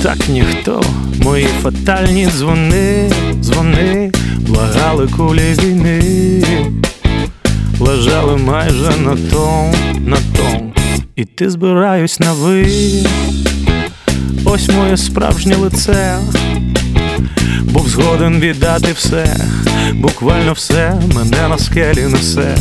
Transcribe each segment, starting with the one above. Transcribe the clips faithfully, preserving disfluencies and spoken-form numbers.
так ніхто. Мої фатальні дзвони, дзвони, благали кулі війни, лежали майже на том, на том. Іти збираюсь на ви. Ось моє справжнє лице. Був згоден віддати все, буквально все мене на скелі несе.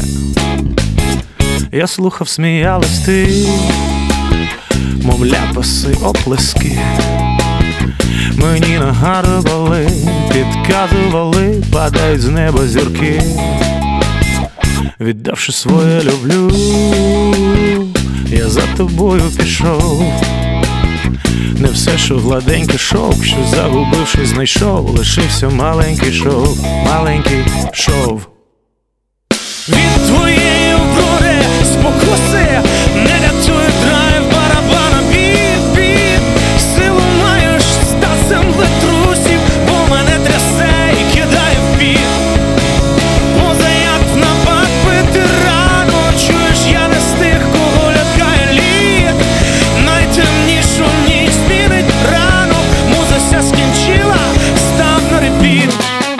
Я слухав, сміялась ти, мов ляпаси, оплески. Мені нагадували, підказували, падають з неба зірки. Віддавши своє люблю, я за тобою пішов. Не все, що гладенький шовк, що загубившись знайшов, лишився маленький шов, маленький шов. Від твоєї вроди спокуси не рятує драйв барабана. Біп-біп, силу маєш стати землетрусів, бо мене трясе і кидає в піт. Поза як в напад пити рано, чуєш, я не з тих, кого лякає лід. Найтемнішу ніч змінить ранок, муза ся скінчила, став на репіт.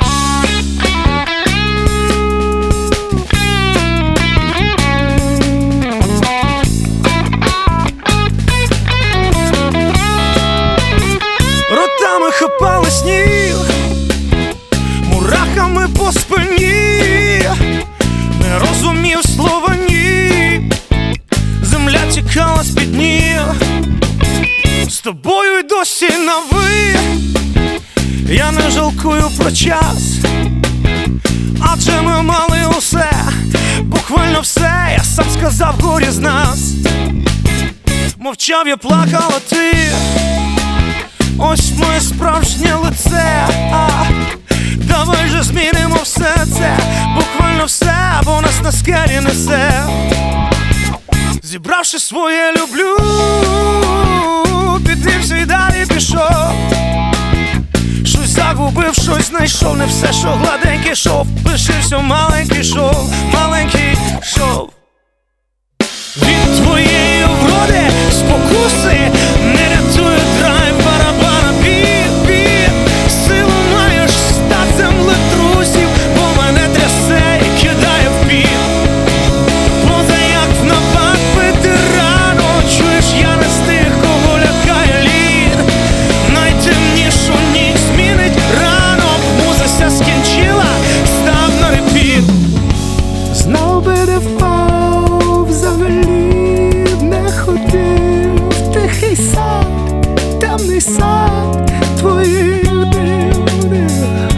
Ротами хапали сніг, мурахами по спині, не розумів слова ні, земля тікала з-під ніг. З тобою й досі на ви, я не жалкую про час, адже ми мали усе, буквально все, я сам сказав, горі з нас. Мовчав я, плакала ти, ось моє справжнє лице. А, давай же змінимо все це, буквально все, бо нас на скелі несе. Зібравши своє люблю, підвівся і далі пішов. Щось загубив, щось знайшов, не все, що гладенький шов, лишився маленький шов, маленький шов. Від твоєї вроди спокуси не рятує драйв барабана. Біп-біп, силу маєш стати землетрусів, бо мене трясе і кидає в піт. Поза як в напад пити рано, чуєш, я не з тих, кого лякає лід. Найтемнішу ніч змінить ранок, муза ся скінчила, став на репіт. Знов би не впав, взагалі не ходив в тихий сад, темний сад твоїх дивних.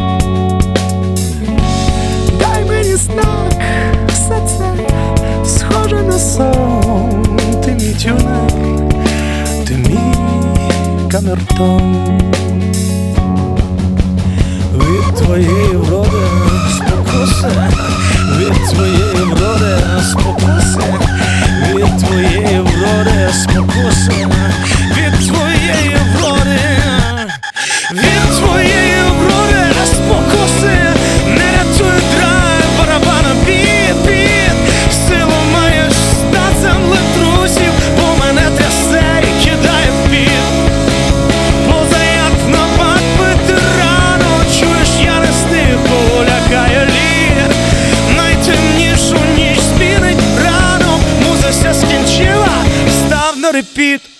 Дай мені знак, все це схоже на сон. Ти мій тюнер, ти мій камертон. Від твоєї вроди спокуси, від твоєї вроди спокуси, від твоєї вроди спокуси, від твоєї вроди, від твоєї вроди спокуси не рятує драйв барабана. Біп-біп, силу маєш стати землетрусів, бо мене трясе і кидає в піт. Поза як в напад пити рано, чуєш, я не з тих, кого лякає лід. Найтемнішу ніч змінить ранок, муза ся скінчила, став на репіт.